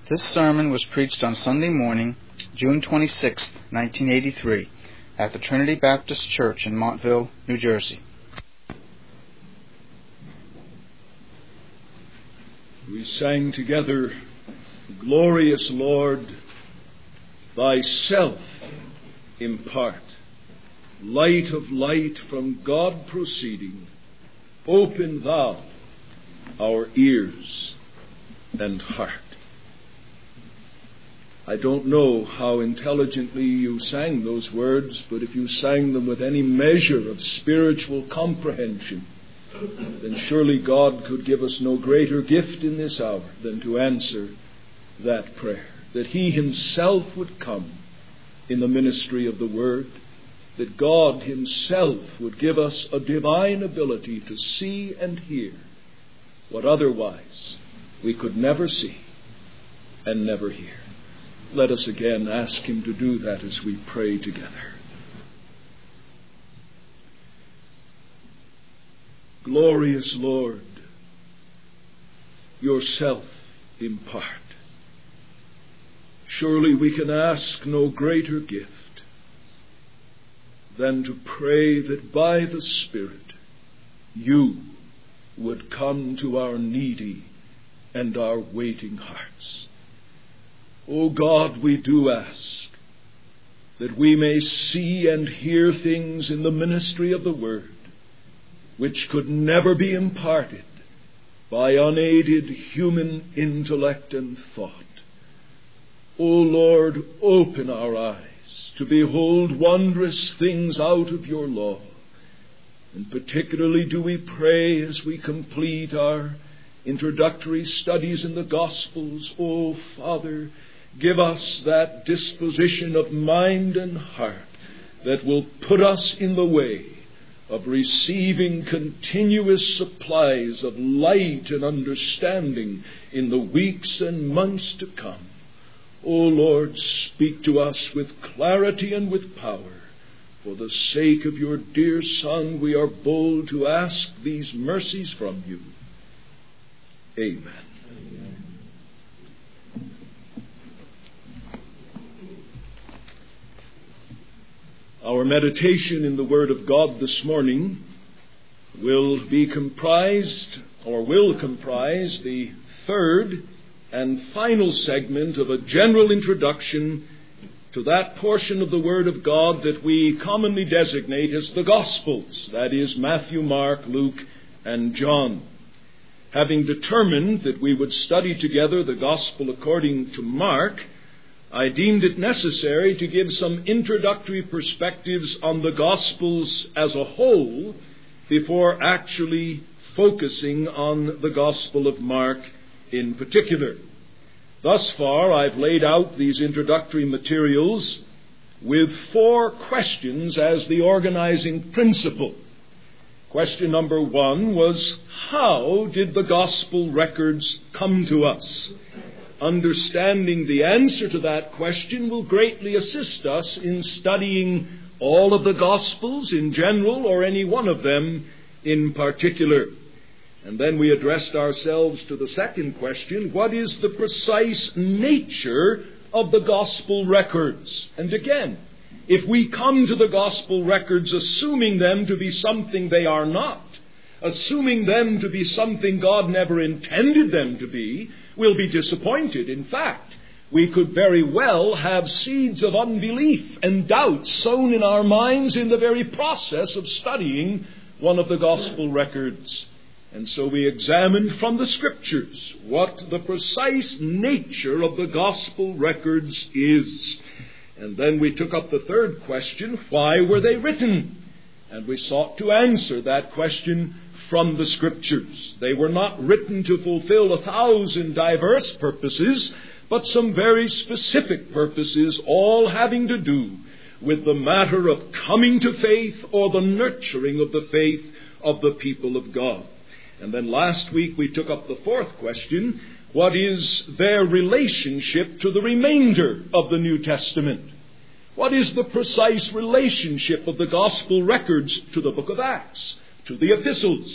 This sermon was preached on Sunday morning, June 26, 1983, at the Trinity Baptist Church in Montville, New Jersey. We sang together, "Glorious Lord, Thyself impart, light of light from God proceeding, open Thou our ears and heart." I don't know how intelligently you sang those words, but if you sang them with any measure of spiritual comprehension, then surely God could give us no greater gift in this hour than to answer that prayer, that He Himself would come in the ministry of the Word, that God Himself would give us a divine ability to see and hear what otherwise we could never see and never hear. Let us again ask Him to do that as we pray together. Glorious Lord, Yourself impart. Surely we can ask no greater gift than to pray that by the Spirit You would come to our needy and our waiting hearts. O God, we do ask that we may see and hear things in the ministry of the Word which could never be imparted by unaided human intellect and thought. O Lord, open our eyes to behold wondrous things out of Your law. And particularly do we pray as we complete our introductory studies in the Gospels, O Father, give us that disposition of mind and heart that will put us in the way of receiving continuous supplies of light and understanding in the weeks and months to come. O Lord, speak to us with clarity and with power. For the sake of Your dear Son, we are bold to ask these mercies from You. Amen. Amen. Our meditation in the Word of God this morning will comprise the third and final segment of a general introduction to that portion of the Word of God that we commonly designate as the Gospels, that is, Matthew, Mark, Luke, and John. Having determined that we would study together the Gospel according to Mark, I deemed it necessary to give some introductory perspectives on the Gospels as a whole before actually focusing on the Gospel of Mark in particular. Thus far, I've laid out these introductory materials with 4 questions as the organizing principle. Question number 1 was, how did the Gospel records come to us? Understanding the answer to that question will greatly assist us in studying all of the Gospels in general or any one of them in particular. And then we addressed ourselves to the second question, what is the precise nature of the Gospel records? And again, if we come to the Gospel records assuming them to be something they are not, assuming them to be something God never intended them to be, we'll be disappointed. In fact, we could very well have seeds of unbelief and doubt sown in our minds in the very process of studying one of the Gospel records. And so we examined from the Scriptures what the precise nature of the Gospel records is. And then we took up the third question, why were they written? And we sought to answer that question from the Scriptures. They were not written to fulfill 1,000 diverse purposes, but some very specific purposes, all having to do with the matter of coming to faith or the nurturing of the faith of the people of God. And then last week we took up the fourth question, what is their relationship to the remainder of the New Testament? What is the precise relationship of the Gospel records to the book of Acts, to the epistles,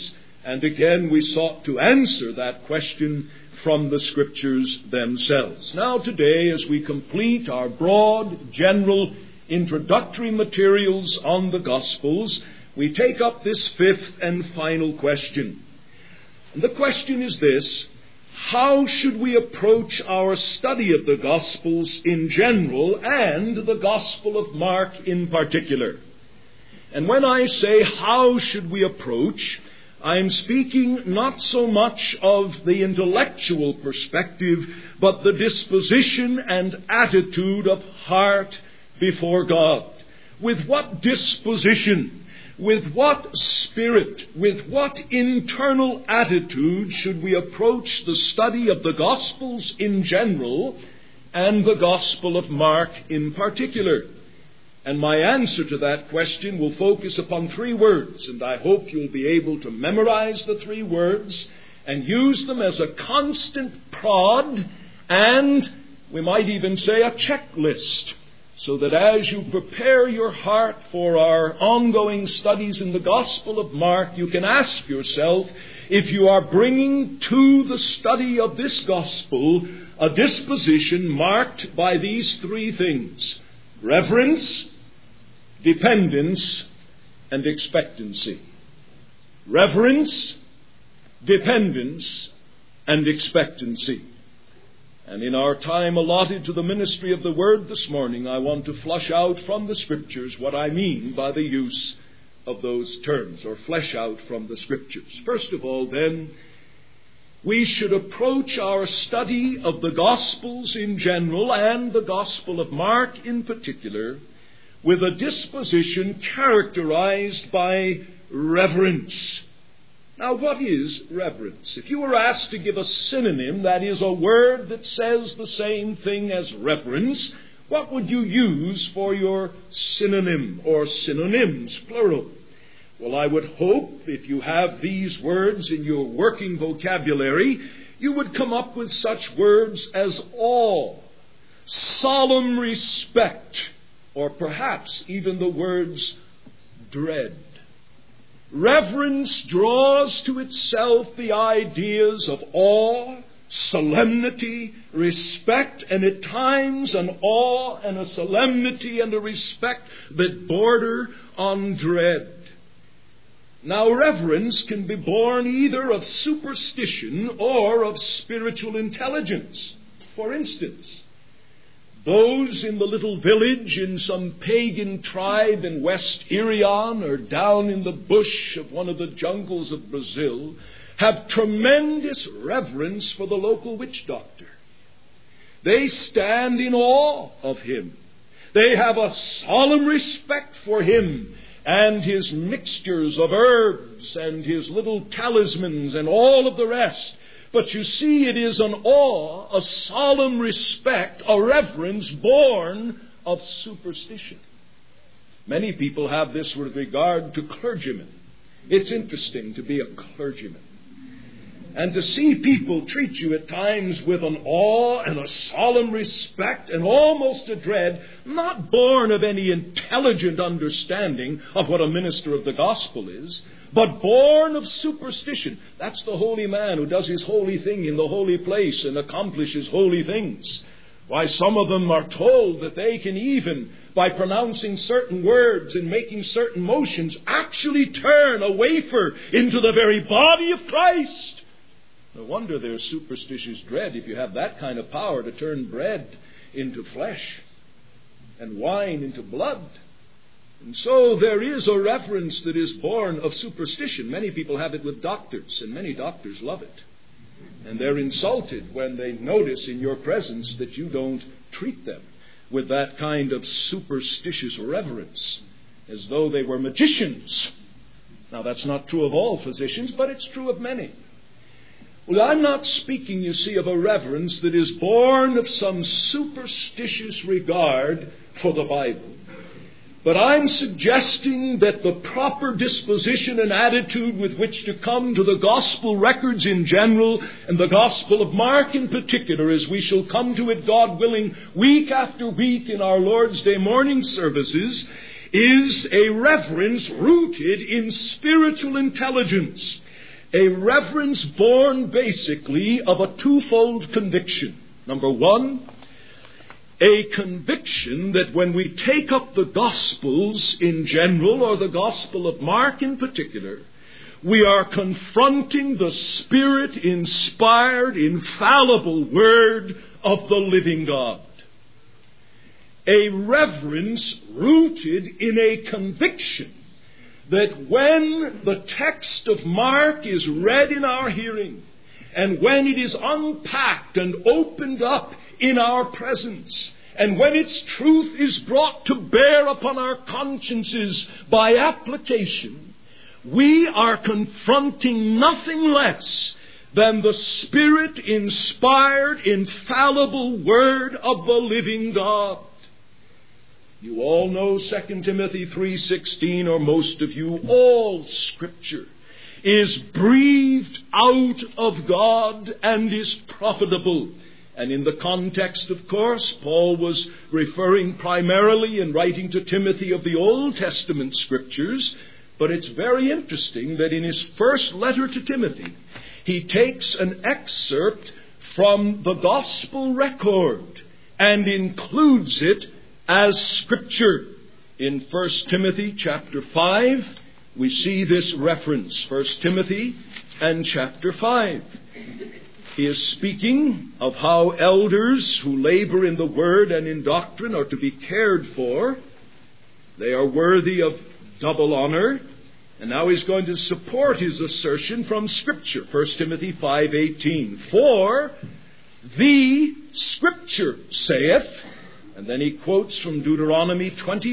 And again, we sought to answer that question from the Scriptures themselves. Now today, as we complete our broad, general, introductory materials on the Gospels, we take up this fifth and final question. And the question is this: how should we approach our study of the Gospels in general and the Gospel of Mark in particular? And when I say how should we approach, I'm speaking not so much of the intellectual perspective, but the disposition and attitude of heart before God. With what disposition, with what spirit, with what internal attitude should we approach the study of the Gospels in general and the Gospel of Mark in particular? And my answer to that question will focus upon three words, and I hope you'll be able to memorize the three words and use them as a constant prod, and we might even say a checklist, so that as you prepare your heart for our ongoing studies in the Gospel of Mark, you can ask yourself if you are bringing to the study of this Gospel a disposition marked by these three things: reverence, dependence, and expectancy. Reverence, dependence, and expectancy. And in our time allotted to the ministry of the Word this morning, I want to flush out from the Scriptures what I mean by the use of those terms, or flesh out from the Scriptures. First of all, then, we should approach our study of the Gospels in general and the Gospel of Mark in particular with a disposition characterized by reverence. Now, what is reverence? If you were asked to give a synonym, that is, a word that says the same thing as reverence, what would you use for your synonym, or synonyms, plural? Well, I would hope, if you have these words in your working vocabulary, you would come up with such words as awe, solemn respect, or perhaps even the words dread. Reverence draws to itself the ideas of awe, solemnity, respect, and at times an awe and a solemnity and a respect that border on dread. Now, reverence can be born either of superstition or of spiritual intelligence. For instance, those in the little village in some pagan tribe in West Irion or down in the bush of one of the jungles of Brazil have tremendous reverence for the local witch doctor. They stand in awe of him. They have a solemn respect for him and his mixtures of herbs and his little talismans and all of the rest. But you see, it is an awe, a solemn respect, a reverence born of superstition. Many people have this with regard to clergymen. It's interesting to be a clergyman and to see people treat you at times with an awe and a solemn respect and almost a dread, not born of any intelligent understanding of what a minister of the gospel is, but born of superstition. That's the holy man who does his holy thing in the holy place and accomplishes holy things. Why, some of them are told that they can even, by pronouncing certain words and making certain motions, actually turn a wafer into the very body of Christ. No wonder there's superstitious dread if you have that kind of power to turn bread into flesh and wine into blood. And so there is a reverence that is born of superstition. Many people have it with doctors, and many doctors love it. And they're insulted when they notice in your presence that you don't treat them with that kind of superstitious reverence, as though they were magicians. Now, that's not true of all physicians, but it's true of many. Well, I'm not speaking, you see, of a reverence that is born of some superstitious regard for the Bible. But I'm suggesting that the proper disposition and attitude with which to come to the gospel records in general and the Gospel of Mark in particular, as we shall come to it, God willing, week after week in our Lord's Day morning services, is a reverence rooted in spiritual intelligence, A reverence born basically of a twofold conviction. Number one, a conviction that when we take up the Gospels in general, or the Gospel of Mark in particular, we are confronting the Spirit-inspired, infallible Word of the living God. A reverence rooted in a conviction that when the text of Mark is read in our hearing, and when it is unpacked and opened up in our presence, and when its truth is brought to bear upon our consciences by application, we are confronting nothing less than the Spirit-inspired, infallible Word of the living God. You all know 2 Timothy 3:16, or most of you. All Scripture is breathed out of God and is profitable. And in the context, of course, Paul was referring primarily in writing to Timothy of the Old Testament Scriptures. But it's very interesting that in his first letter to Timothy, he takes an excerpt from the Gospel record and includes it as Scripture. In 1 Timothy chapter 5, we see this reference. 1 Timothy and chapter 5. He is speaking of how elders who labor in the Word and in doctrine are to be cared for. They are worthy of double honor. And now he's going to support his assertion from Scripture. 1 Timothy 5:18. For the Scripture saith, and then he quotes from Deuteronomy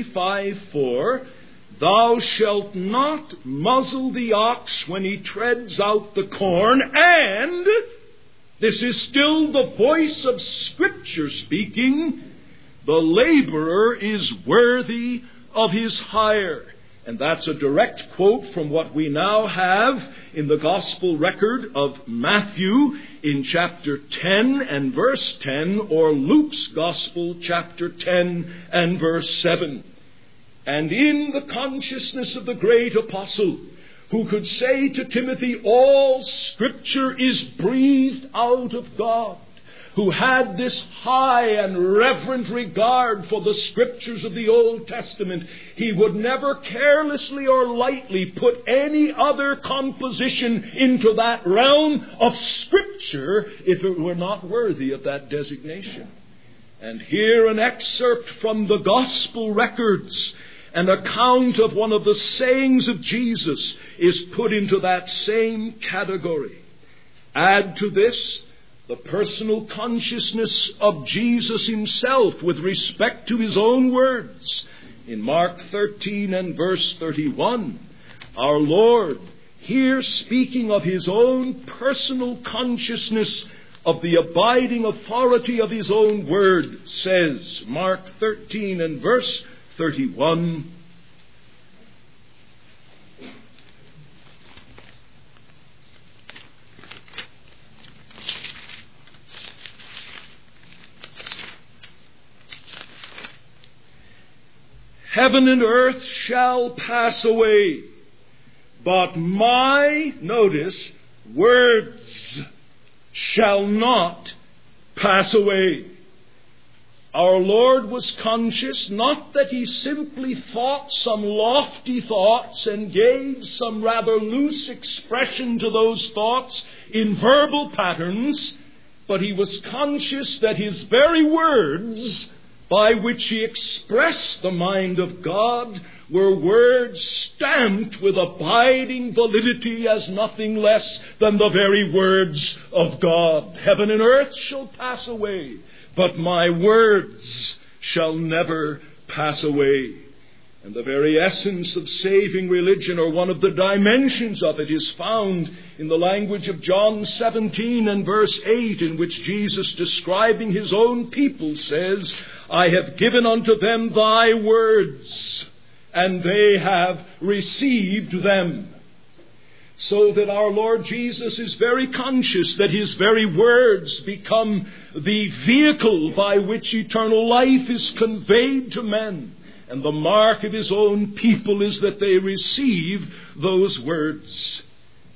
25:4, Thou shalt not muzzle the ox when he treads out the corn, and this is still the voice of Scripture speaking, the laborer is worthy of his hire. And that's a direct quote from what we now have in the Gospel record of Matthew in chapter 10 and verse 10, or Luke's Gospel chapter 10 and verse 7. And in the consciousness of the great apostle, who could say to Timothy, all Scripture is breathed out of God, who had this high and reverent regard for the Scriptures of the Old Testament, he would never carelessly or lightly put any other composition into that realm of Scripture if it were not worthy of that designation. And here an excerpt from the Gospel records, an account of one of the sayings of Jesus, is put into that same category. Add to this the personal consciousness of Jesus himself with respect to his own words. In Mark 13 and verse 31, our Lord, here speaking of his own personal consciousness of the abiding authority of his own word, says, Mark 13 and verse 31, Heaven and earth shall pass away, but my, notice, words shall not pass away. Our Lord was conscious not that he simply thought some lofty thoughts and gave some rather loose expression to those thoughts in verbal patterns, but he was conscious that his very words by which he expressed the mind of God were words stamped with abiding validity as nothing less than the very words of God. Heaven and earth shall pass away, but my words shall never pass away. And the very essence of saving religion, or one of the dimensions of it, is found in the language of John 17 and verse 8, in which Jesus, describing his own people, says, I have given unto them thy words, and they have received them. So that our Lord Jesus is very conscious that his very words become the vehicle by which eternal life is conveyed to men. And the mark of his own people is that they receive those words.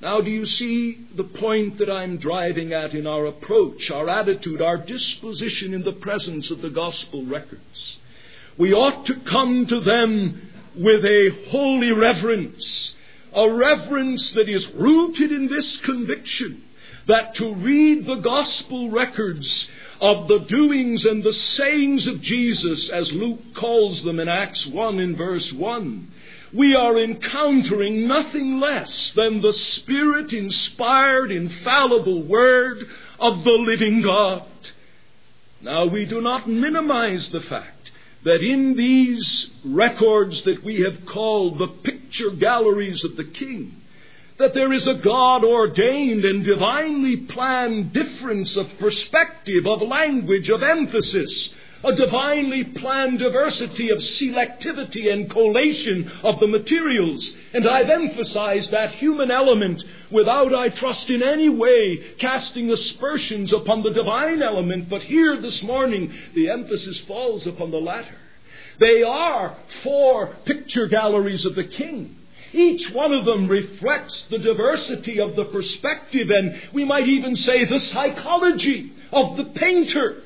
Now, do you see the point that I'm driving at in our approach, our attitude, our disposition in the presence of the gospel records? We ought to come to them with a holy reverence, a reverence that is rooted in this conviction that to read the gospel records of the doings and the sayings of Jesus, as Luke calls them in Acts 1 in verse 1, we are encountering nothing less than the Spirit-inspired, infallible Word of the living God. Now, we do not minimize the fact that in these records that we have called the picture galleries of the King, that there is a God-ordained and divinely planned difference of perspective, of language, of emphasis, a divinely planned diversity of selectivity and collation of the materials. And I've emphasized that human element without, I trust, in any way casting aspersions upon the divine element. But here this morning, the emphasis falls upon the latter. They are 4 picture galleries of the King. Each one of them reflects the diversity of the perspective, and we might even say the psychology of the painter.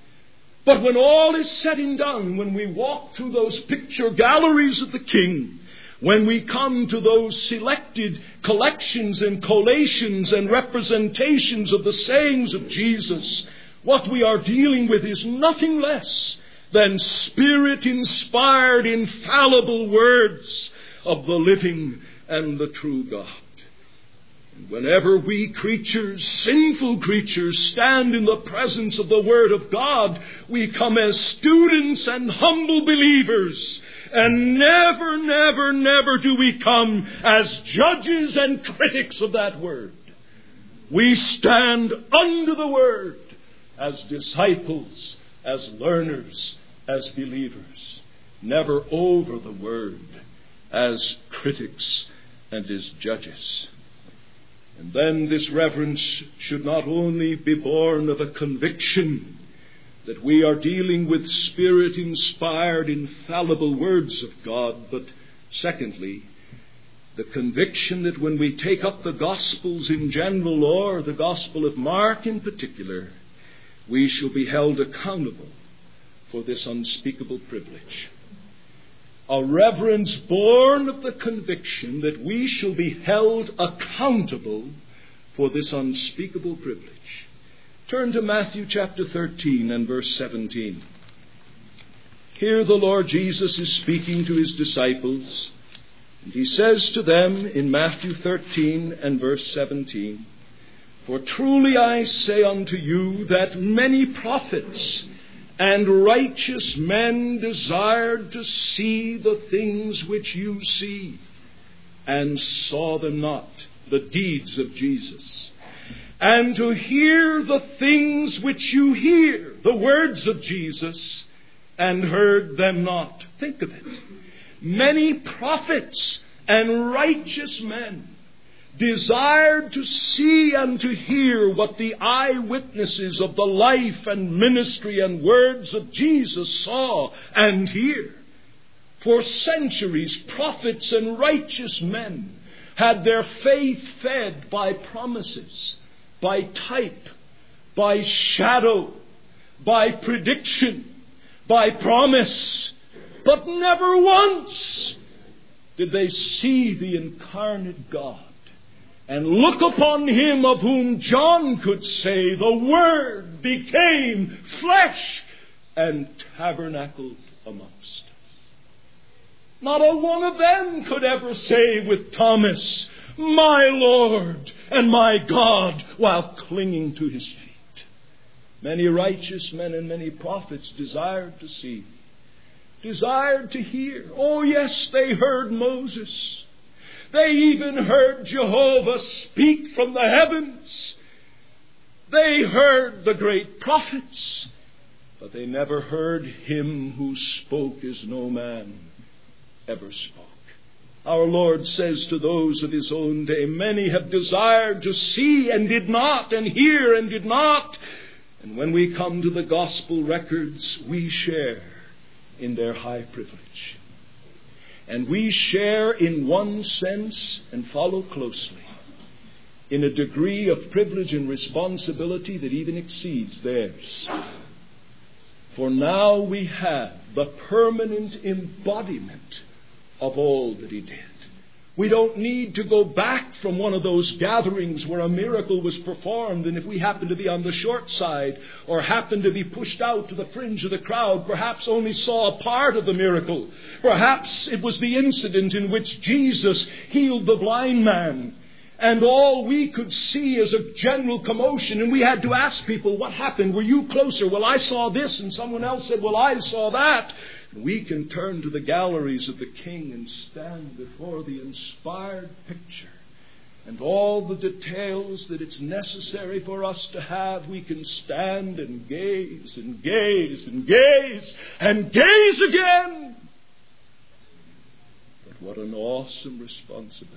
But when all is said and done, when we walk through those picture galleries of the King, when we come to those selected collections and collations and representations of the sayings of Jesus, what we are dealing with is nothing less than Spirit-inspired, infallible words of the living and the true God. And whenever we creatures, sinful creatures, stand in the presence of the Word of God, we come as students and humble believers. And never, never, never do we come as judges and critics of that Word. We stand under the Word as disciples, as learners, as believers. Never over the Word as critics and as judges. And then this reverence should not only be born of a conviction that we are dealing with Spirit-inspired, infallible words of God, but secondly, the conviction that when we take up the Gospels in general, or the Gospel of Mark in particular, we shall be held accountable for this unspeakable privilege. A reverence born of the conviction that we shall be held accountable for this unspeakable privilege. Turn to Matthew chapter 13 and verse 17. Here the Lord Jesus is speaking to his disciples, and he says to them in Matthew 13 and verse 17, "For truly I say unto you that many prophets and righteous men desired to see the things which you see, and saw them not," the deeds of Jesus, "and to hear the things which you hear," the words of Jesus, "and heard them not." Think of it. Many prophets and righteous men desired to see and to hear what the eyewitnesses of the life and ministry and words of Jesus saw and hear. For centuries, prophets and righteous men had their faith fed by promises, by type, by shadow, by prediction, by promise, but never once did they see the incarnate God and look upon him of whom John could say, "The Word became flesh and tabernacled amongst us." Not a one of them could ever say with Thomas, "My Lord and my God," while clinging to his feet. Many righteous men and many prophets desired to see, desired to hear. Oh yes, they heard Moses. They even heard Jehovah speak from the heavens. They heard the great prophets, but they never heard him who spoke as no man ever spoke. Our Lord says to those of his own day, "Many have desired to see and did not, and hear and did not." And when we come to the gospel records, we share in their high privilege. And we share in one sense, and follow closely, in a degree of privilege and responsibility that even exceeds theirs. For now we have the permanent embodiment of all that He did. We don't need to go back from one of those gatherings where a miracle was performed, and if we happen to be on the short side or happen to be pushed out to the fringe of the crowd, perhaps only saw a part of the miracle. Perhaps it was the incident in which Jesus healed the blind man, and all we could see is a general commotion, and we had to ask people, what happened? Were you closer? Well, I saw this, and someone else said, well, I saw that. We can turn to the galleries of the King and stand before the inspired picture. And all the details that it's necessary for us to have, we can stand and gaze and gaze and gaze and gaze again. But what an awesome responsibility.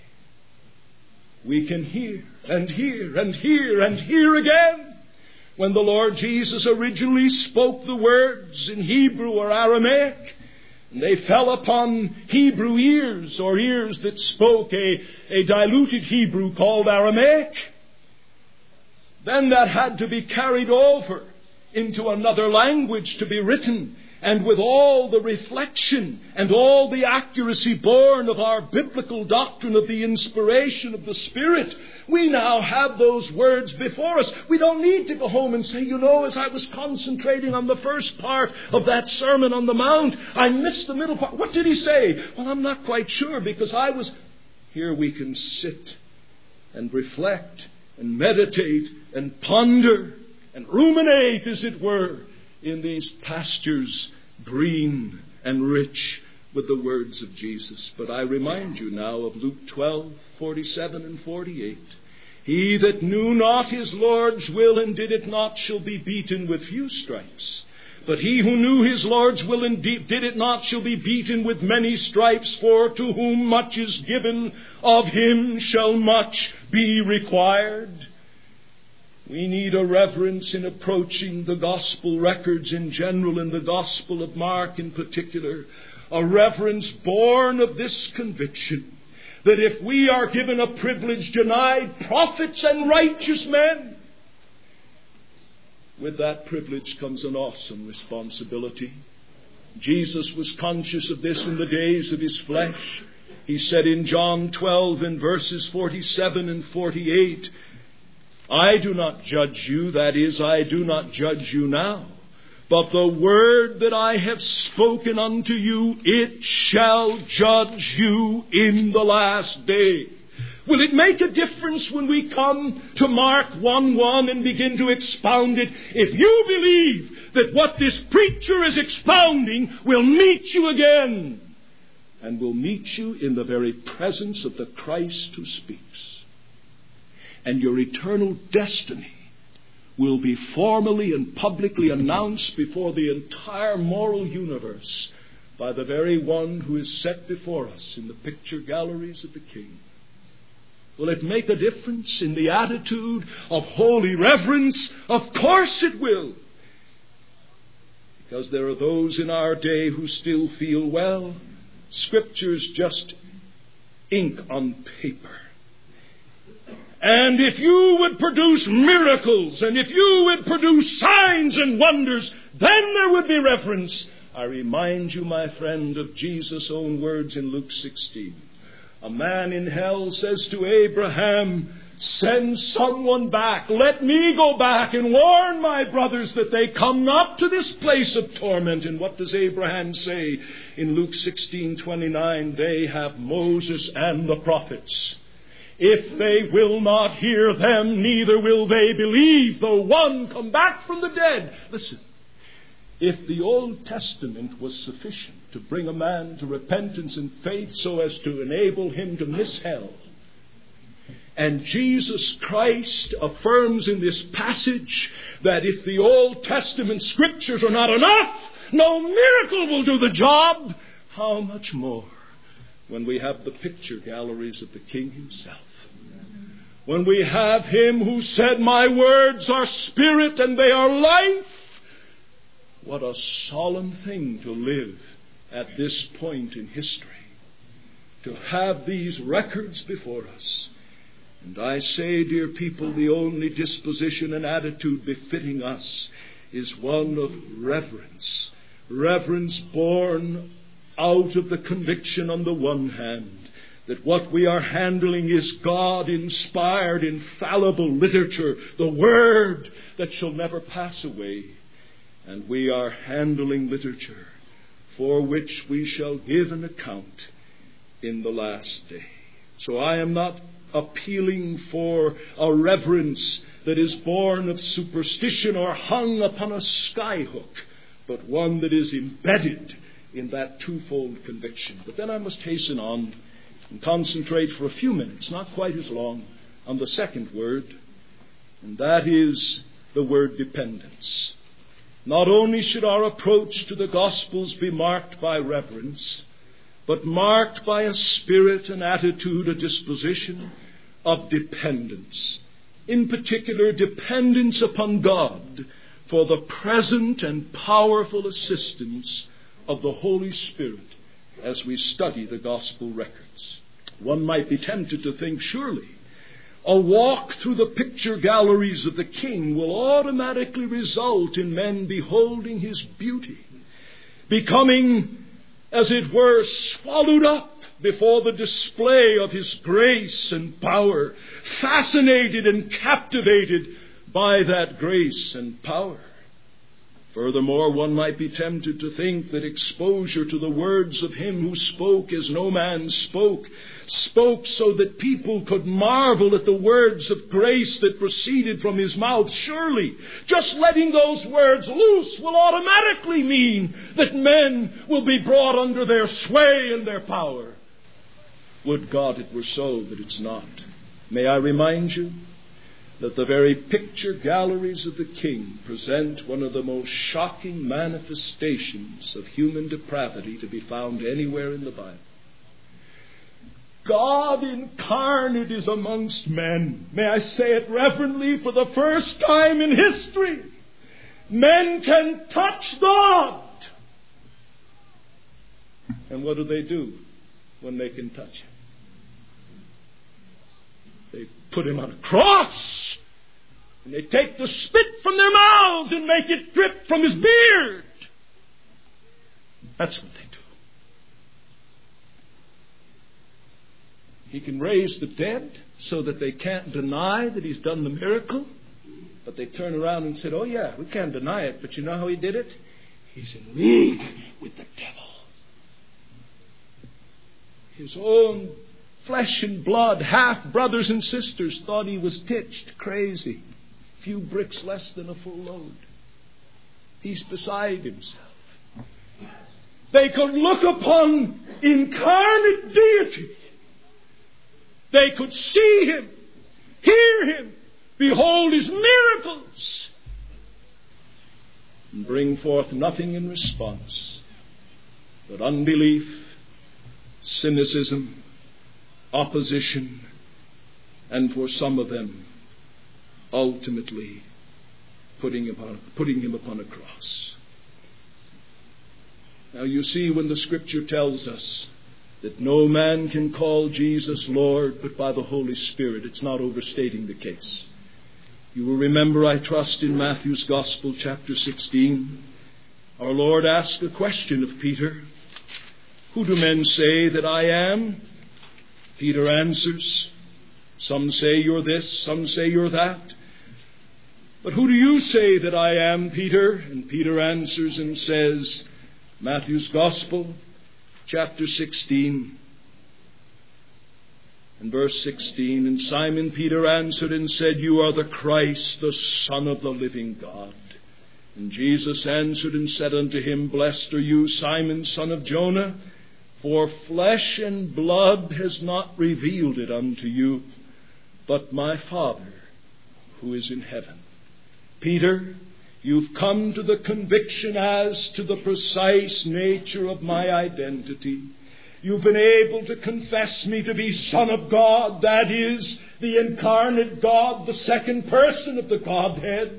We can hear and hear and hear and hear again. When the Lord Jesus originally spoke the words in Hebrew or Aramaic, and they fell upon Hebrew ears, or ears that spoke a diluted Hebrew called Aramaic, then that had to be carried over into another language to be written, and with all the reflection and all the accuracy born of our biblical doctrine of the inspiration of the Spirit, we now have those words before us. We don't need to go home and say, as I was concentrating on the first part of that Sermon on the Mount, I missed the middle part. What did he say? Well, I'm not quite sure because I was... Here we can sit and reflect and meditate and ponder and ruminate, as it were, in these pastures green and rich with the words of Jesus. But I remind you now of Luke 12:47 and 48. He that knew not his Lord's will and did it not shall be beaten with few stripes. But he who knew his Lord's will and did it not shall be beaten with many stripes. For to whom much is given, of him shall much be required. We need a reverence in approaching the gospel records in general and the gospel of Mark in particular. A reverence born of this conviction that if we are given a privilege denied prophets and righteous men, with that privilege comes an awesome responsibility. Jesus was conscious of this in the days of his flesh. He said in John 12 in verses 47 and 48, I do not judge you, that is, I do not judge you now. But the word that I have spoken unto you, it shall judge you in the last day. Will it make a difference when we come to Mark 1:1 and begin to expound it? If you believe that what this preacher is expounding will meet you again, and will meet you in the very presence of the Christ who speaks, and your eternal destiny will be formally and publicly announced before the entire moral universe by the very one who is set before us in the picture galleries of the King. Will it make a difference in the attitude of holy reverence? Of course it will. Because there are those in our day who still feel, well, Scripture's just ink on paper. And if you would produce miracles, and if you would produce signs and wonders, then there would be reverence. I remind you, my friend, of Jesus' own words in Luke 16. A man in hell says to Abraham, send someone back. Let me go back and warn my brothers that they come not to this place of torment. And what does Abraham say in Luke 16:29? They have Moses and the prophets. If they will not hear them, neither will they believe, though one come back from the dead. Listen, if the Old Testament was sufficient to bring a man to repentance and faith so as to enable him to miss hell, and Jesus Christ affirms in this passage that if the Old Testament Scriptures are not enough, no miracle will do the job, how much more when we have the picture galleries of the King himself? When we have him who said, my words are spirit and they are life. What a solemn thing to live at this point in history. To have these records before us. And I say, dear people, the only disposition and attitude befitting us is one of reverence. Reverence born out of the conviction on the one hand that what we are handling is God-inspired, infallible literature, the Word that shall never pass away. And we are handling literature for which we shall give an account in the last day. So I am not appealing for a reverence that is born of superstition or hung upon a skyhook, but one that is embedded in that twofold conviction. But then I must hasten on and concentrate for a few minutes, not quite as long, on the second word, and that is the word dependence. Not only should our approach to the Gospels be marked by reverence, but marked by a spirit, an attitude, a disposition of dependence. In particular, dependence upon God for the present and powerful assistance of the Holy Spirit as we study the Gospel records. One might be tempted to think, surely, a walk through the picture galleries of the King will automatically result in men beholding His beauty, becoming, as it were, swallowed up before the display of His grace and power, fascinated and captivated by that grace and power. Furthermore, one might be tempted to think that exposure to the words of Him who spoke as no man spoke so that people could marvel at the words of grace that proceeded from His mouth. Surely, just letting those words loose will automatically mean that men will be brought under their sway and their power. Would God it were so, but it's not. May I remind you that the very picture galleries of the King present one of the most shocking manifestations of human depravity to be found anywhere in the Bible. God incarnate is amongst men. May I say it reverently, for the first time in history, men can touch God. And what do when they can touch Him? They put Him on a cross, and they take the spit from their mouths and make it drip from His beard. That's what they do. He can raise the dead so that they can't deny that He's done the miracle. But they turn around and say, oh yeah, we can't deny it, but you know how He did it? He's in league with the devil. His own flesh and blood, half brothers and sisters, thought He was pitched crazy. A few bricks less than a full load. He's beside Himself. They could look upon incarnate deity. They could see Him, hear Him, behold His miracles, and bring forth nothing in response but unbelief, cynicism, opposition, and for some of them, ultimately putting Him upon a cross. Now you see, when the Scripture tells us that no man can call Jesus Lord but by the Holy Spirit, it's not overstating the case. You will remember, I trust, in Matthew's Gospel, chapter 16, our Lord asked a question of Peter. Who do men say that I am? Peter answers, some say you're this, some say you're that. But who do you say that I am, Peter? And Peter answers and says, Matthew's Gospel, chapter 16, and verse 16, and Simon Peter answered and said, you are the Christ, the Son of the living God. And Jesus answered and said unto him, blessed are you, Simon, son of Jonah, for flesh and blood has not revealed it unto you, but my Father who is in heaven. Peter, you've come to the conviction as to the precise nature of my identity. You've been able to confess me to be Son of God, that is, the incarnate God, the second person of the Godhead.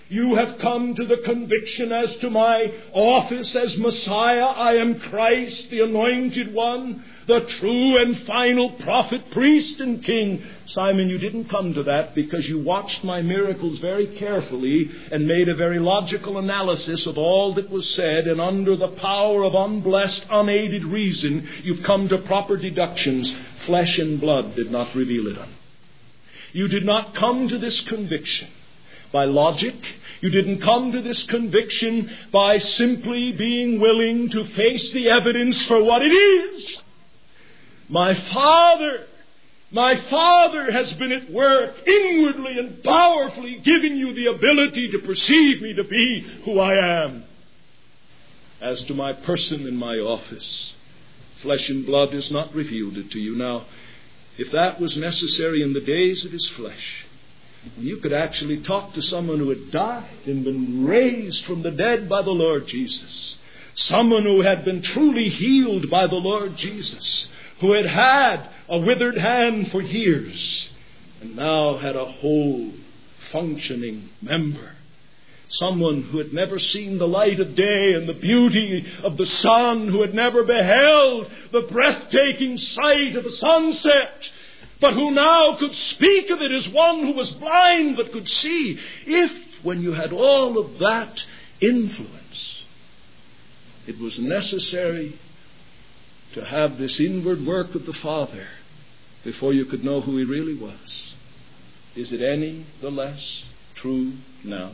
You have come to the conviction as to my office as Messiah. I am Christ, the Anointed One, the true and final prophet, priest, and king. Simon, you didn't come to that because you watched my miracles very carefully and made a very logical analysis of all that was said, and under the power of unblessed, unaided reason, you've come to proper deductions. Flesh and blood did not reveal it unto you. You did not come to this conviction by logic. You didn't come to this conviction by simply being willing to face the evidence for what it is. My Father has been at work inwardly and powerfully, giving you the ability to perceive me to be who I am. As to my person and my office, flesh and blood has not revealed it to you. Now, if that was necessary in the days of his flesh, you could actually talk to someone who had died and been raised from the dead by the Lord Jesus. Someone who had been truly healed by the Lord Jesus, who had had a withered hand for years and now had a whole functioning member. Someone who had never seen the light of day and the beauty of the sun, who had never beheld the breathtaking sight of the sunset, but who now could speak of it as one who was blind but could see. If, when you had all of that influence, it was necessary to have this inward work of the Father before you could know who he really was, is it any the less true now?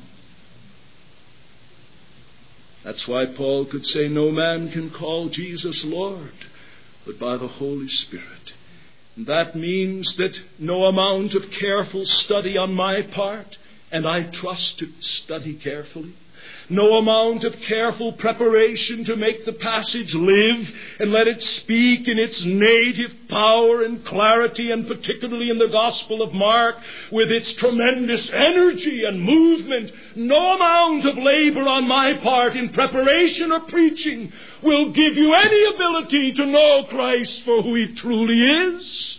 That's why Paul could say, no man can call Jesus Lord but by the Holy Spirit. And that means that no amount of careful study on my part, and I trust to study carefully, no amount of careful preparation to make the passage live and let it speak in its native power and clarity, and particularly in the Gospel of Mark with its tremendous energy and movement, no amount of labor on my part in preparation or preaching will give you any ability to know Christ for who he truly is.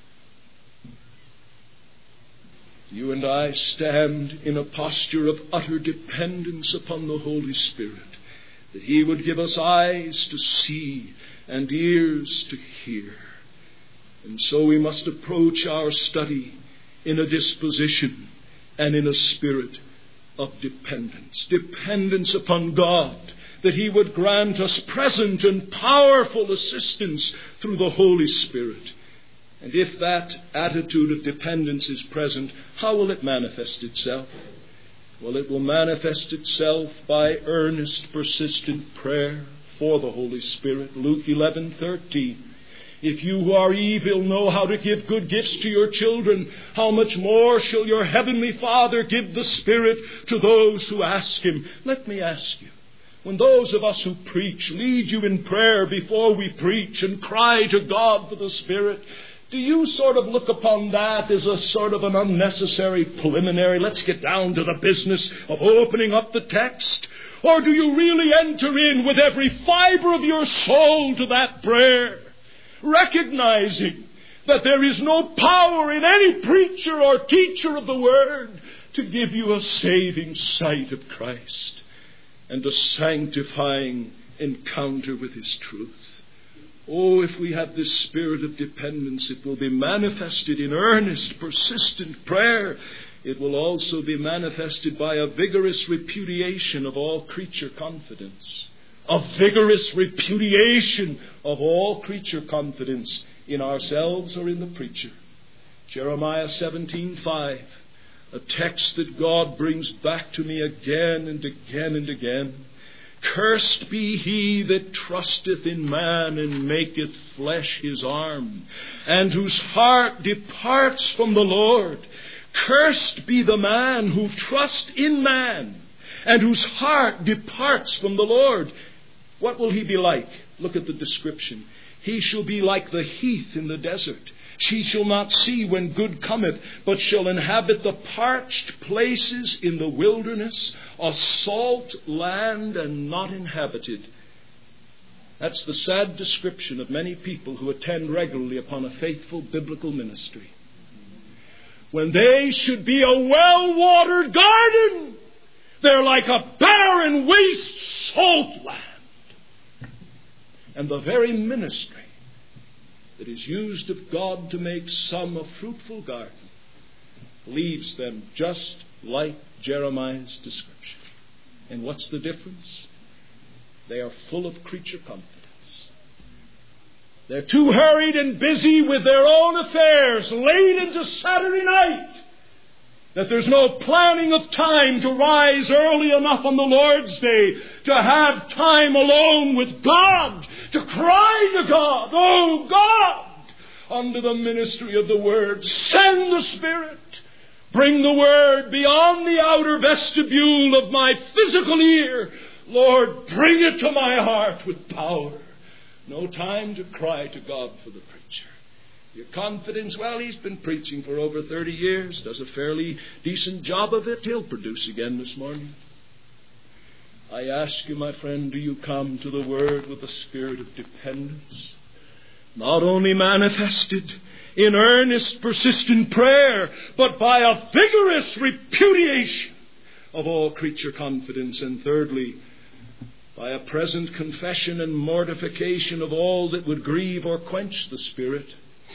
You and I stand in a posture of utter dependence upon the Holy Spirit, that he would give us eyes to see and ears to hear. And so we must approach our study in a disposition and in a spirit of dependence. Dependence upon God, that he would grant us present and powerful assistance through the Holy Spirit. And if that attitude of dependence is present, how will it manifest itself? Well, it will manifest itself by earnest, persistent prayer for the Holy Spirit. Luke 11:13. If you who are evil know how to give good gifts to your children, how much more shall your heavenly Father give the Spirit to those who ask him? Let me ask you, when those of us who preach lead you in prayer before we preach and cry to God for the Spirit, do you sort of look upon that as a sort of an unnecessary preliminary? Let's get down to the business of opening up the text. Or do you really enter in with every fiber of your soul to that prayer, recognizing that there is no power in any preacher or teacher of the Word to give you a saving sight of Christ and a sanctifying encounter with his truth? Oh, if we have this spirit of dependence, it will be manifested in earnest, persistent prayer. It will also be manifested by a vigorous repudiation of all creature confidence. A vigorous repudiation of all creature confidence in ourselves or in the preacher. Jeremiah 17:5, a text that God brings back to me again and again and again. Cursed be he that trusteth in man and maketh flesh his arm, and whose heart departs from the Lord. Cursed be the man who trusts in man and whose heart departs from the Lord. What will he be like? Look at the description. He shall be like the heath in the desert. She shall not see when good cometh, but shall inhabit the parched places in the wilderness, a salt land and not inhabited. That's the sad description of many people who attend regularly upon a faithful biblical ministry. When they should be a well-watered garden, They're like a barren, waste, salt land. And the very ministry that is used of God to make some a fruitful garden leaves them just like Jeremiah's description. And what's the difference? They are full of creature confidence. They're too hurried and busy with their own affairs late into Saturday night that there's no planning of time to rise early enough on the Lord's Day to have time alone with God, to cry to God, "Oh God," under the ministry of the Word, "send the Spirit. Bring the Word beyond the outer vestibule of my physical ear. Lord, bring it to my heart with power." No time to cry to God for the preacher. Your confidence, well, he's been preaching for over 30 years, does a fairly decent job of it. He'll produce again this morning. I ask you, my friend, do you come to the Word with a spirit of dependence? Not only manifested in earnest, persistent prayer, but by a vigorous repudiation of all creature confidence. And thirdly, by a present confession and mortification of all that would grieve or quench the Spirit.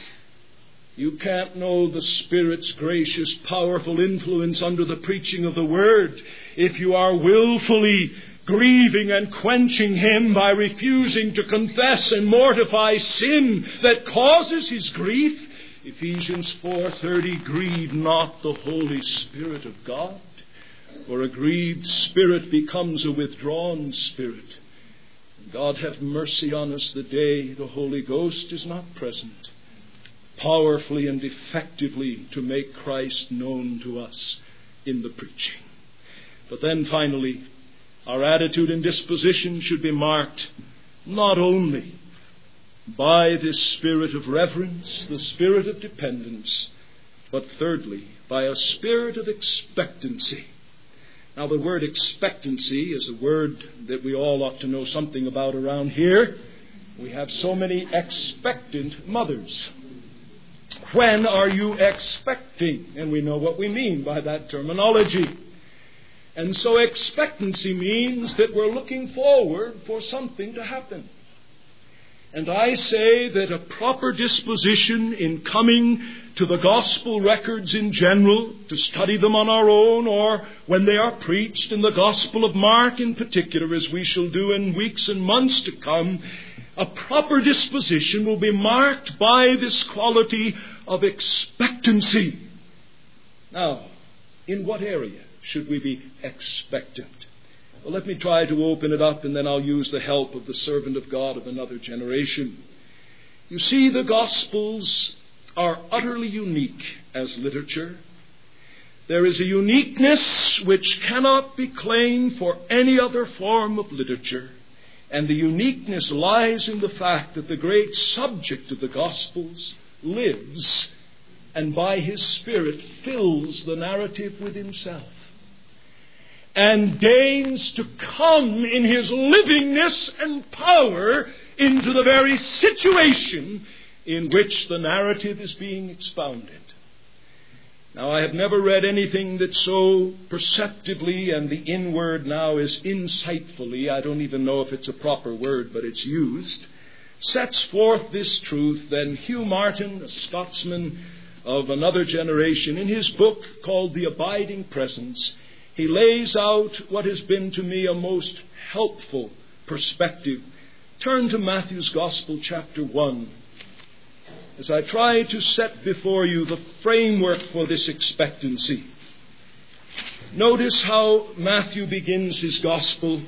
You can't know the Spirit's gracious, powerful influence under the preaching of the Word if you are willfully grieving and quenching Him by refusing to confess and mortify sin that causes His grief. Ephesians 4:30, grieve not the Holy Spirit of God, for a grieved spirit becomes a withdrawn spirit. God have mercy on us the day the Holy Ghost is not present, powerfully and effectively to make Christ known to us in the preaching. But then finally, our attitude and disposition should be marked not only by this spirit of reverence, the spirit of dependence, but thirdly, by a spirit of expectancy. Now, the word expectancy is a word that we all ought to know something about around here. We have so many expectant mothers. When are you expecting? And we know what we mean by that terminology. And so expectancy means that we're looking forward for something to happen. And I say that a proper disposition in coming to the gospel records in general, to study them on our own, or when they are preached in the Gospel of Mark in particular, as we shall do in weeks and months to come, a proper disposition will be marked by this quality of expectancy. Now, in what area should we be expectant? Well, let me try to open it up, and then I'll use the help of the servant of God of another generation. You see, the Gospels are utterly unique as literature. There is a uniqueness which cannot be claimed for any other form of literature. And the uniqueness lies in the fact that the great subject of the Gospels lives and by His Spirit fills the narrative with Himself, and deigns to come in His livingness and power into the very situation in which the narrative is being expounded. Now, I have never read anything that so perceptibly, and the inward now is insightfully, I don't even know if it's a proper word, but it's used, sets forth this truth than Hugh Martin, a Scotsman of another generation. In his book called The Abiding Presence, he lays out what has been to me a most helpful perspective. Turn to Matthew's Gospel, chapter 1, as I try to set before you the framework for this expectancy. Notice how Matthew begins his Gospel.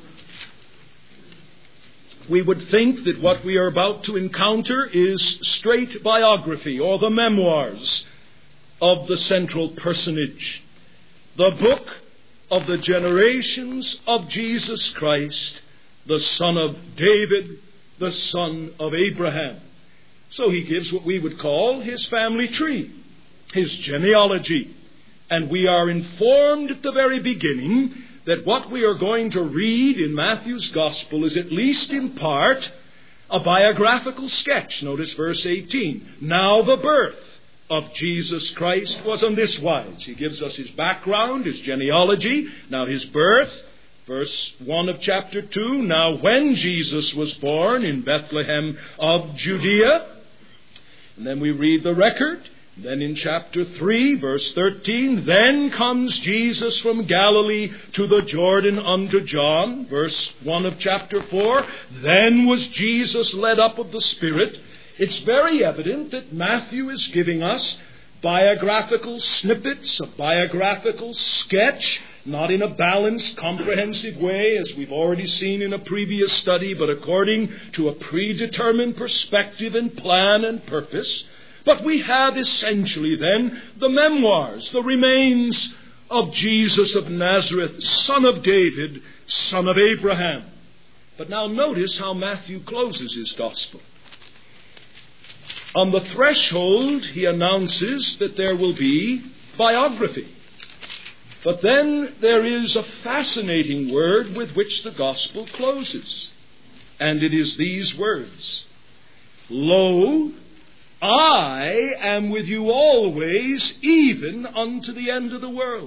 We would think that what we are about to encounter is straight biography or the memoirs of the central personage, the book of the generations of Jesus Christ, the son of David, the son of Abraham. So he gives what we would call his family tree, his genealogy. And we are informed at the very beginning that what we are going to read in Matthew's Gospel is at least in part a biographical sketch. Notice verse 18. Now the birth of Jesus Christ was on this wise. He gives us his background, his genealogy, now his birth. Verse 1 of chapter 2, now when Jesus was born in Bethlehem of Judea. And then we read the record. Then in chapter 3, verse 13, then comes Jesus from Galilee to the Jordan unto John. Verse 1 of chapter 4, then was Jesus led up of the Spirit. It's very evident that Matthew is giving us biographical snippets, a biographical sketch, not in a balanced, comprehensive way, as we've already seen in a previous study, but according to a predetermined perspective and plan and purpose. But we have essentially then the memoirs, the remains of Jesus of Nazareth, son of David, son of Abraham. But now notice how Matthew closes his gospel. On the threshold, he announces that there will be biography. But then there is a fascinating word with which the gospel closes. And it is these words. Lo, I am with you always, even unto the end of the world.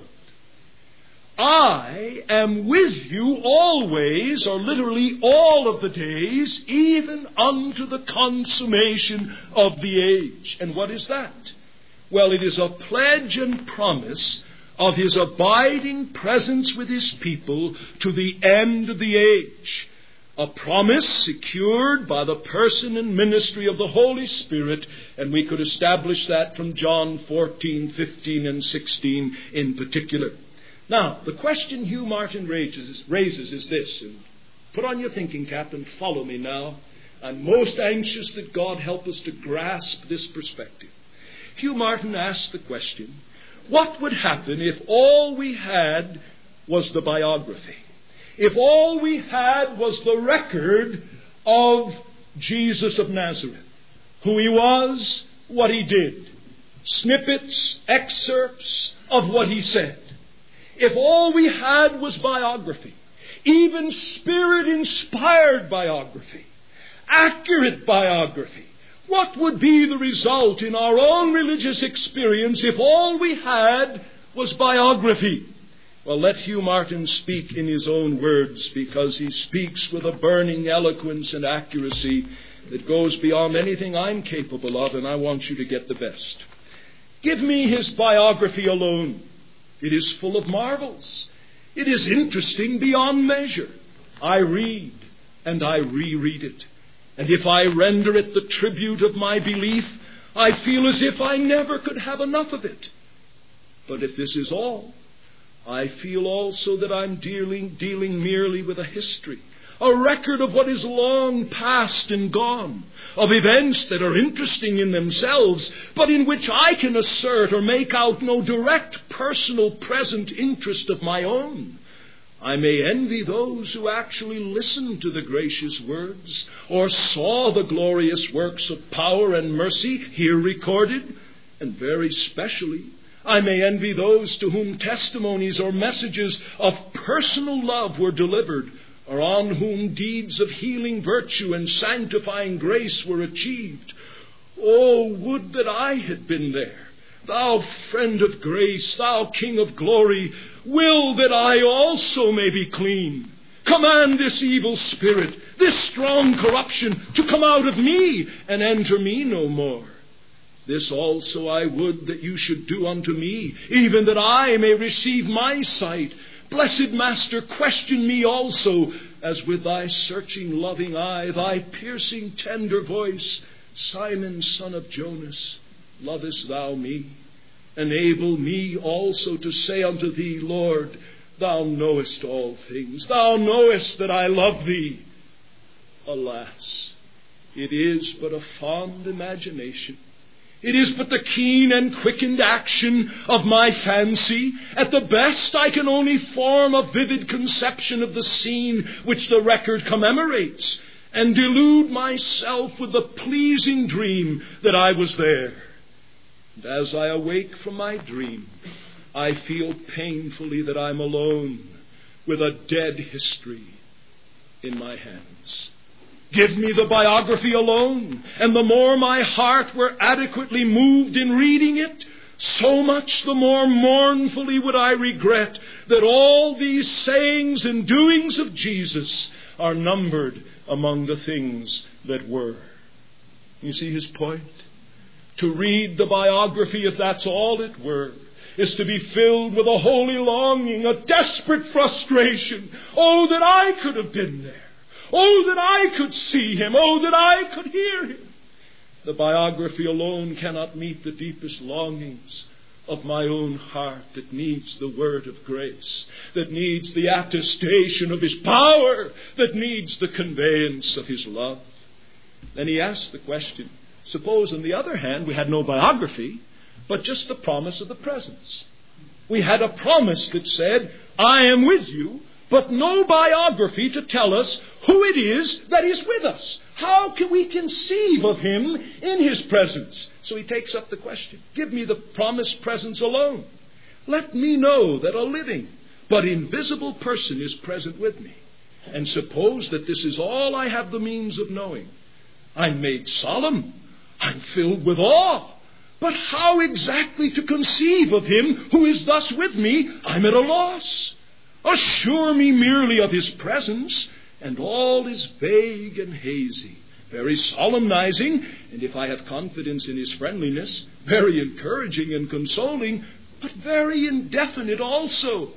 I am with you always, or literally all of the days, even unto the consummation of the age. And what is that? Well, it is a pledge and promise of his abiding presence with his people to the end of the age. A promise secured by the person and ministry of the Holy Spirit, and we could establish that from John 14, 15, and 16 in particular. Now, the question Hugh Martin raises is this, and put on your thinking cap and follow me now. I'm most anxious that God help us to grasp this perspective. Hugh Martin asks the question, what would happen if all we had was the biography? If all we had was the record of Jesus of Nazareth, who he was, what he did, snippets, excerpts of what he said. If all we had was biography, even Spirit-inspired biography, accurate biography, what would be the result in our own religious experience if all we had was biography? Well, let Hugh Martin speak in his own words, because he speaks with a burning eloquence and accuracy that goes beyond anything I'm capable of, and I want you to get the best. Give me his biography alone. It is full of marvels. It is interesting beyond measure. I read and I reread it. And if I render it the tribute of my belief, I feel as if I never could have enough of it. But if this is all, I feel also that I'm dealing merely with a history, a record of what is long past and gone, of events that are interesting in themselves, but in which I can assert or make out no direct personal present interest of my own. I may envy those who actually listened to the gracious words or saw the glorious works of power and mercy here recorded, and very specially, I may envy those to whom testimonies or messages of personal love were delivered, or on whom deeds of healing virtue and sanctifying grace were achieved. Oh, would that I had been there. Thou friend of grace, thou King of glory, will that I also may be clean. Command this evil spirit, this strong corruption, to come out of me and enter me no more. This also I would that you should do unto me, even that I may receive my sight. Blessed Master, question me also, as with thy searching loving eye, thy piercing tender voice, Simon, son of Jonas, lovest thou me? Enable me also to say unto thee, Lord, thou knowest all things. Thou knowest that I love thee. Alas, it is but a fond imagination. It is but the keen and quickened action of my fancy. At the best, I can only form a vivid conception of the scene which the record commemorates, and delude myself with the pleasing dream that I was there. And as I awake from my dream, I feel painfully that I'm alone with a dead history in my hands. Give me the biography alone, and the more my heart were adequately moved in reading it, so much the more mournfully would I regret that all these sayings and doings of Jesus are numbered among the things that were. You see his point? To read the biography, if that's all it were, is to be filled with a holy longing, a desperate frustration. Oh, that I could have been there. Oh, that I could see him. Oh, that I could hear him. The biography alone cannot meet the deepest longings of my own heart that needs the word of grace, that needs the attestation of his power, that needs the conveyance of his love. Then he asks the question, suppose on the other hand we had no biography, but just the promise of the presence. We had a promise that said, I am with you, but no biography to tell us who it is that is with us. How can we conceive of him in his presence? So he takes up the question. Give me the promised presence alone. Let me know that a living but invisible person is present with me. And suppose that this is all I have the means of knowing. I'm made solemn. I'm filled with awe. But how exactly to conceive of him who is thus with me, I'm at a loss. Assure me merely of his presence, and all is vague and hazy, very solemnizing, and if I have confidence in his friendliness, very encouraging and consoling, but very indefinite also.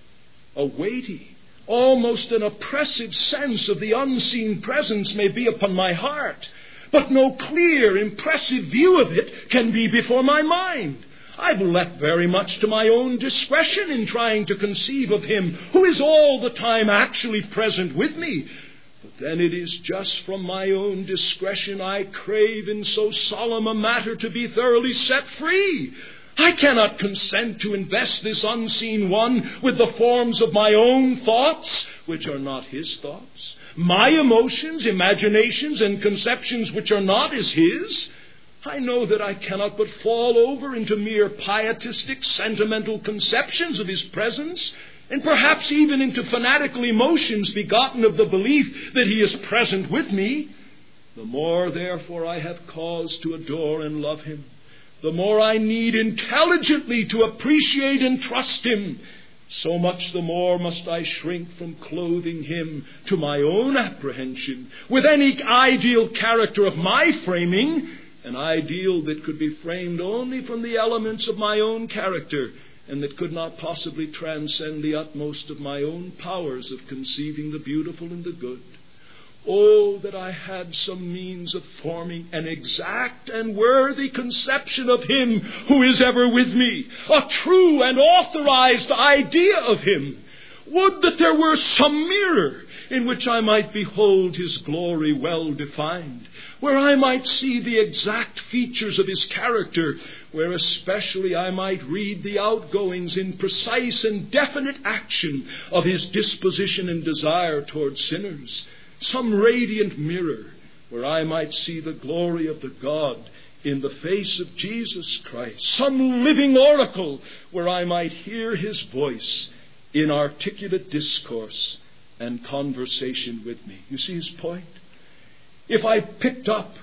A weighty, almost an oppressive sense of the unseen presence may be upon my heart, but no clear, impressive view of it can be before my mind. I've left very much to my own discretion in trying to conceive of him who is all the time actually present with me. But then it is just from my own discretion I crave in so solemn a matter to be thoroughly set free. I cannot consent to invest this unseen one with the forms of my own thoughts, which are not his thoughts, my emotions, imaginations, and conceptions which are not as his. I know that I cannot but fall over into mere pietistic, sentimental conceptions of his presence, and perhaps even into fanatical emotions begotten of the belief that he is present with me. The more, therefore, I have cause to adore and love him, the more I need intelligently to appreciate and trust him, so much the more must I shrink from clothing him to my own apprehension with any ideal character of my framing, an ideal that could be framed only from the elements of my own character and that could not possibly transcend the utmost of my own powers of conceiving the beautiful and the good. Oh, that I had some means of forming an exact and worthy conception of him who is ever with me, a true and authorized idea of him. Would that there were some mirror in which I might behold his glory well defined, where I might see the exact features of his character, where especially I might read the outgoings in precise and definite action of his disposition and desire toward sinners. Some radiant mirror where I might see the glory of the God in the face of Jesus Christ. Some living oracle where I might hear his voice in articulate discourse and conversation with me. You see his point? If I picked up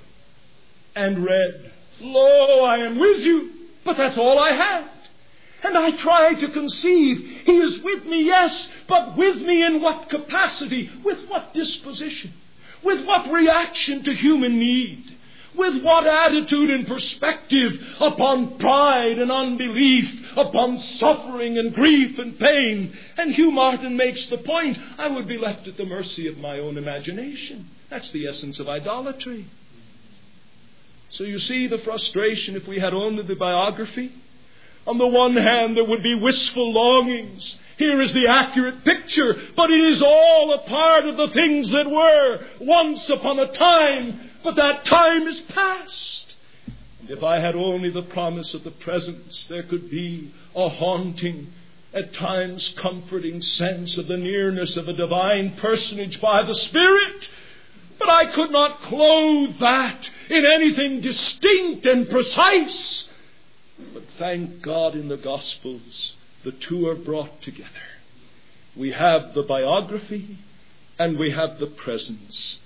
and read, Lo, I am with you, but that's all I had. And I try to conceive, he is with me, yes, but with me in what capacity, with what disposition, with what reaction to human need, with what attitude and perspective upon pride and unbelief, upon suffering and grief and pain. And Hugh Martin makes the point, I would be left at the mercy of my own imagination. That's the essence of idolatry. So you see the frustration if we had only the biography. On the one hand, there would be wistful longings. Here is the accurate picture, but it is all a part of the things that were once upon a time, but that time is past. And if I had only the promise of the presence, there could be a haunting, at times comforting sense of the nearness of a divine personage by the Spirit. But I could not clothe that in anything distinct and precise. But thank God in the Gospels, the two are brought together. We have the biography and we have the presence.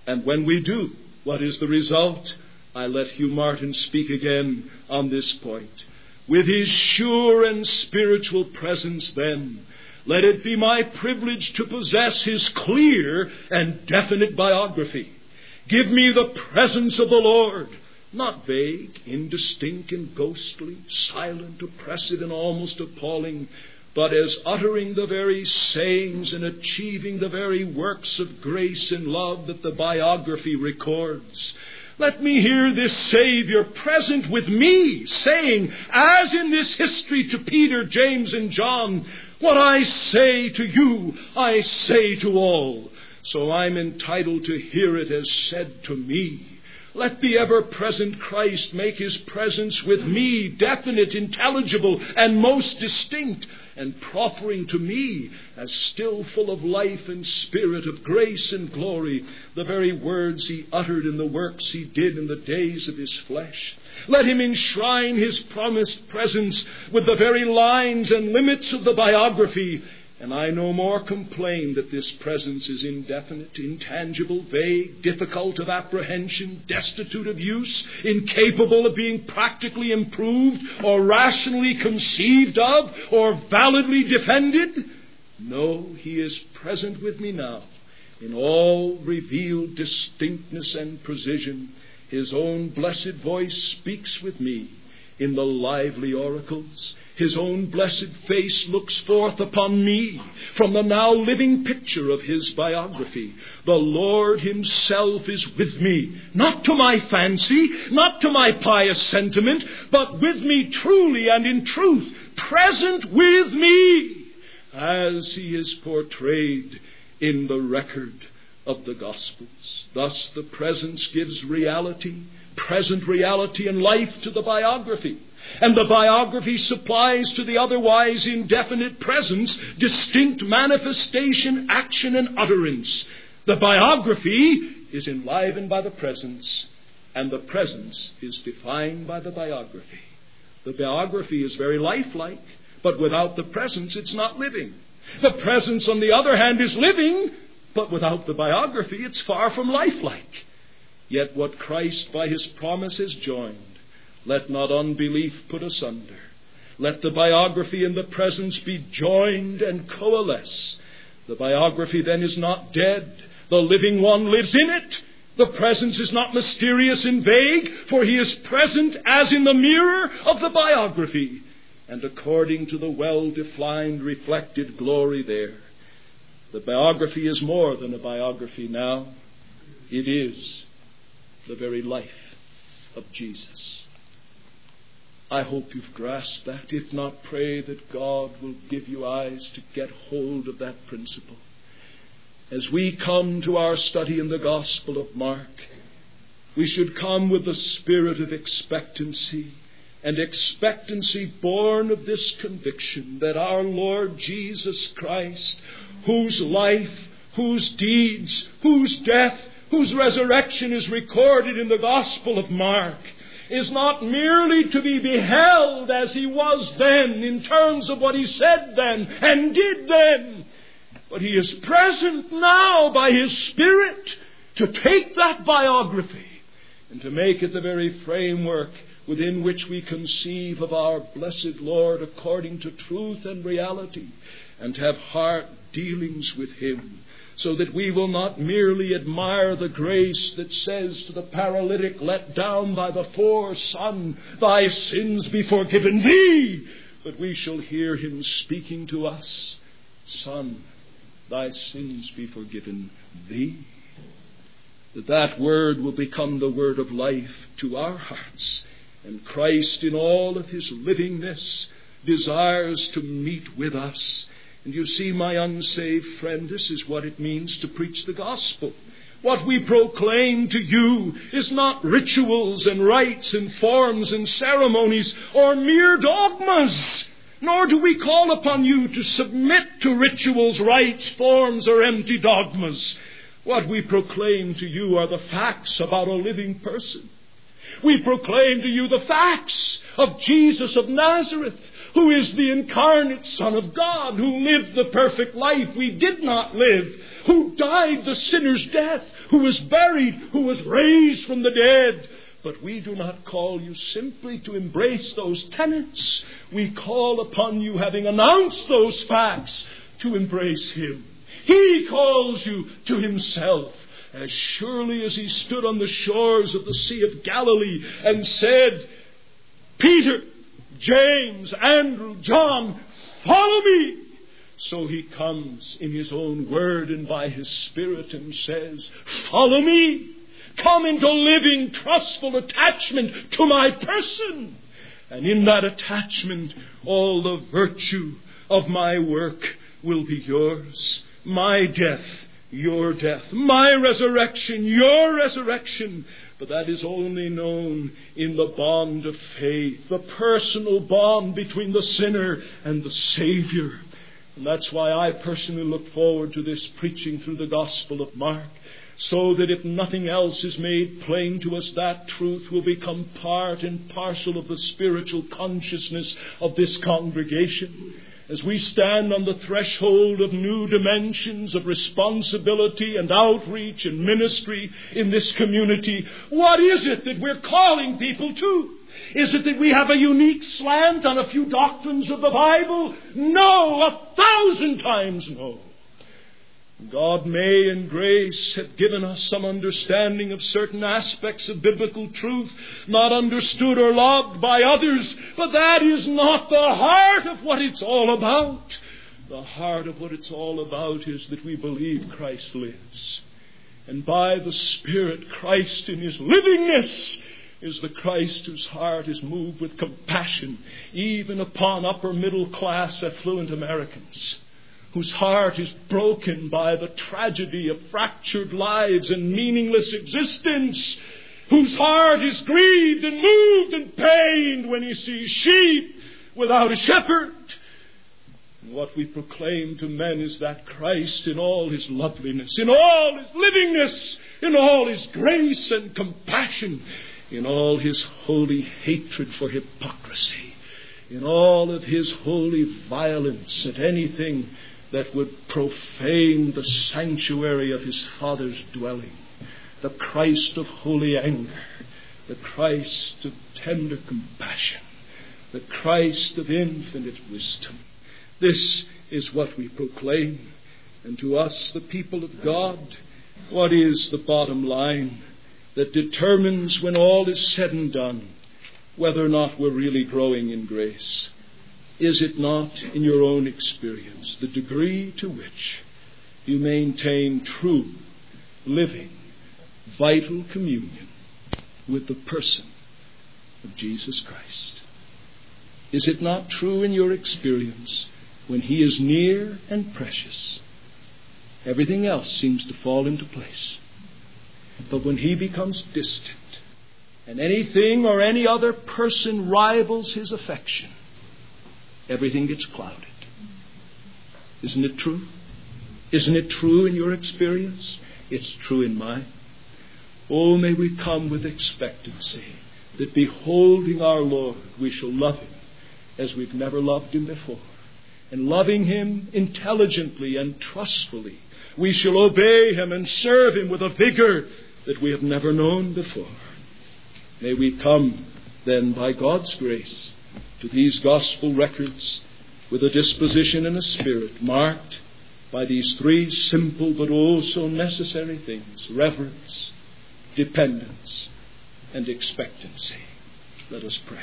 And when we do, what is the result? I let Hugh Martin speak again on this point. With His sure and spiritual presence then, let it be my privilege to possess His clear and definite biography. Give me the presence of the Lord, not vague, indistinct and ghostly, silent, oppressive and almost appalling, but as uttering the very sayings and achieving the very works of grace and love that the biography records. Let me hear this Savior present with me, saying, as in this history to Peter, James, and John, what I say to you, I say to all. So I'm entitled to hear it as said to me. Let the ever-present Christ make His presence with me definite, intelligible, and most distinct, and proffering to me, as still full of life and spirit, of grace and glory, the very words He uttered in the works He did in the days of His flesh. Let Him enshrine His promised presence with the very lines and limits of the biography, and I no more complain that this presence is indefinite, intangible, vague, difficult of apprehension, destitute of use, incapable of being practically improved or rationally conceived of or validly defended. No, He is present with me now in all revealed distinctness and precision. His own blessed voice speaks with me in the lively oracles. His own blessed face looks forth upon me from the now living picture of His biography. The Lord Himself is with me, not to my fancy, not to my pious sentiment, but with me truly and in truth, present with me, as He is portrayed in the record of the Gospels. Thus the presence gives reality, present reality and life to the biography. And the biography supplies to the otherwise indefinite presence distinct manifestation, action, and utterance. The biography is enlivened by the presence, and the presence is defined by the biography. The biography is very lifelike, but without the presence it's not living. The presence, on the other hand, is living, but without the biography it's far from lifelike. Yet what Christ by His promise has joined, let not unbelief put asunder. Let the biography and the presence be joined and coalesce. The biography then is not dead. The living one lives in it. The presence is not mysterious and vague, for He is present as in the mirror of the biography, and according to the well-defined, reflected glory there. The biography is more than a biography now. It is the very life of Jesus. I hope you've grasped that. If not, pray that God will give you eyes to get hold of that principle. As we come to our study in the Gospel of Mark, we should come with the spirit of expectancy, and expectancy born of this conviction that our Lord Jesus Christ, whose life, whose deeds, whose death, whose resurrection is recorded in the Gospel of Mark, is not merely to be beheld as He was then in terms of what He said then and did then, but He is present now by His Spirit to take that biography and to make it the very framework within which we conceive of our blessed Lord according to truth and reality, and to have heart dealings with Him, so that we will not merely admire the grace that says to the paralytic, let down by the fore, Son, thy sins be forgiven thee, but we shall hear Him speaking to us, Son, thy sins be forgiven thee. That word will become the word of life to our hearts, and Christ in all of His livingness desires to meet with us. And you see, my unsaved friend, this is what it means to preach the gospel. What we proclaim to you is not rituals and rites and forms and ceremonies or mere dogmas, nor do we call upon you to submit to rituals, rites, forms, or empty dogmas. What we proclaim to you are the facts about a living person. We proclaim to you the facts of Jesus of Nazareth, who is the incarnate Son of God, who lived the perfect life we did not live, who died the sinner's death, who was buried, who was raised from the dead. But we do not call you simply to embrace those tenets. We call upon you, having announced those facts, to embrace him. He calls you to himself. As surely as he stood on the shores of the Sea of Galilee and said, Peter, James, Andrew, John, follow me. So he comes in his own word and by his Spirit and says, follow me. Come into living, trustful attachment to my person. And in that attachment, all the virtue of my work will be yours. My death, your death. My resurrection, your resurrection. But that is only known in the bond of faith, the personal bond between the sinner and the Savior. And that's why I personally look forward to this preaching through the Gospel of Mark, so that if nothing else is made plain to us, that truth will become part and parcel of the spiritual consciousness of this congregation. As we stand on the threshold of new dimensions of responsibility and outreach and ministry in this community, what is it that we're calling people to? Is it that we have a unique slant on a few doctrines of the Bible? No, 1,000 times no. God may in grace have given us some understanding of certain aspects of biblical truth, not understood or loved by others, but that is not the heart of what it's all about. The heart of what it's all about is that we believe Christ lives. And by the Spirit, Christ in his livingness is the Christ whose heart is moved with compassion, even upon upper middle class affluent Americans, whose heart is broken by the tragedy of fractured lives and meaningless existence, whose heart is grieved and moved and pained when he sees sheep without a shepherd. And what we proclaim to men is that Christ in all his loveliness, in all his livingness, in all his grace and compassion, in all his holy hatred for hypocrisy, in all of his holy violence at anything that would profane the sanctuary of his Father's dwelling, the Christ of holy anger, the Christ of tender compassion, the Christ of infinite wisdom. This is what we proclaim. And to us, the people of God, what is the bottom line that determines, when all is said and done, whether or not we're really growing in grace? Is it not, in your own experience, the degree to which you maintain true, living, vital communion with the person of Jesus Christ? Is it not true in your experience, when he is near and precious, everything else seems to fall into place? But when he becomes distant, and anything or any other person rivals his affection, everything gets clouded. Isn't it true? Isn't it true in your experience? It's true in mine. Oh, may we come with expectancy that beholding our Lord, we shall love him as we've never loved him before. And loving him intelligently and trustfully, we shall obey him and serve him with a vigor that we have never known before. May we come then, by God's grace, to these gospel records with a disposition and a spirit marked by these three simple but oh so necessary things: reverence, dependence, and expectancy. Let us pray.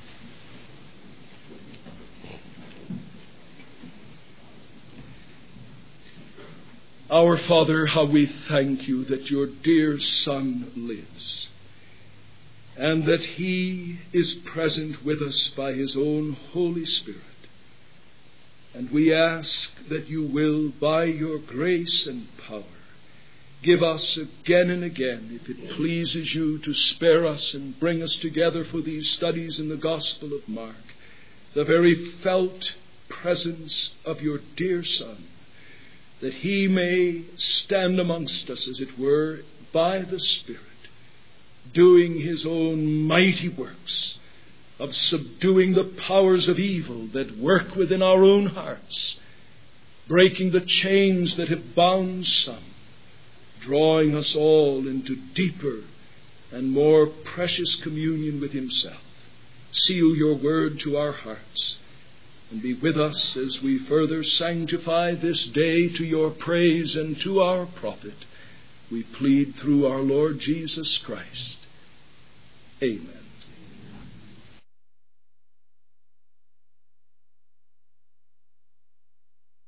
Our Father, how we thank you that your dear Son lives, and that he is present with us by his own Holy Spirit. And we ask that you will, by your grace and power, give us again and again, if it pleases you to spare us and bring us together for these studies in the Gospel of Mark, the very felt presence of your dear Son, that he may stand amongst us, as it were, by the Spirit, doing his own mighty works of subduing the powers of evil that work within our own hearts, breaking the chains that have bound some, drawing us all into deeper and more precious communion with Himself. Seal your word to our hearts, and be with us as we further sanctify this day to your praise and to our profit. We plead through our Lord Jesus Christ. Amen.